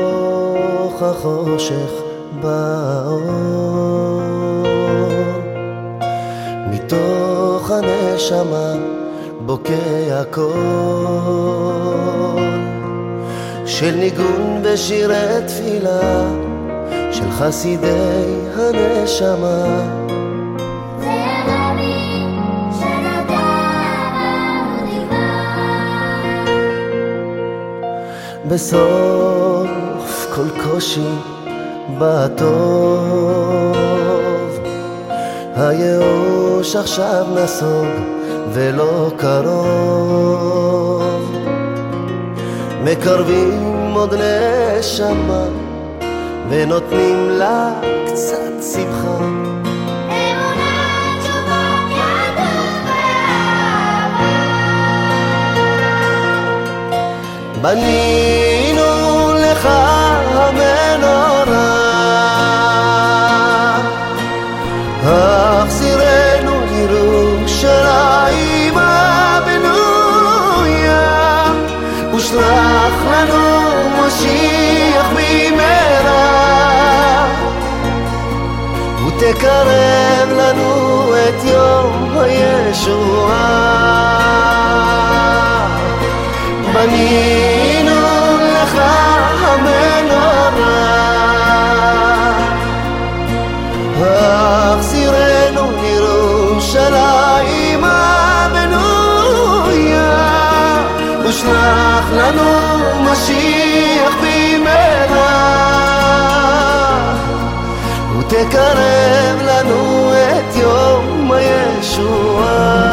מתוך החושך באור, מתוך הנשמה בוקע קול של ניגון ושירי תפילה של חסידי הנשמה. בסוף כל קושי בטוב, הייאוש עכשיו נסוג ולא קרוב, מקרבים עוד נשמה ונותנים לה קצת שמחה. בנינו לך המנורה, החזירנו ירושלים הבנויה, ושלח לנו משיח במהרה, ותקרב לנו את יום הישועה. בנינו לך המנורה, החזירנו לירושלים הבנויה, ושלח לנו משיח במהרה, ותקרב לנו את יום הישועה.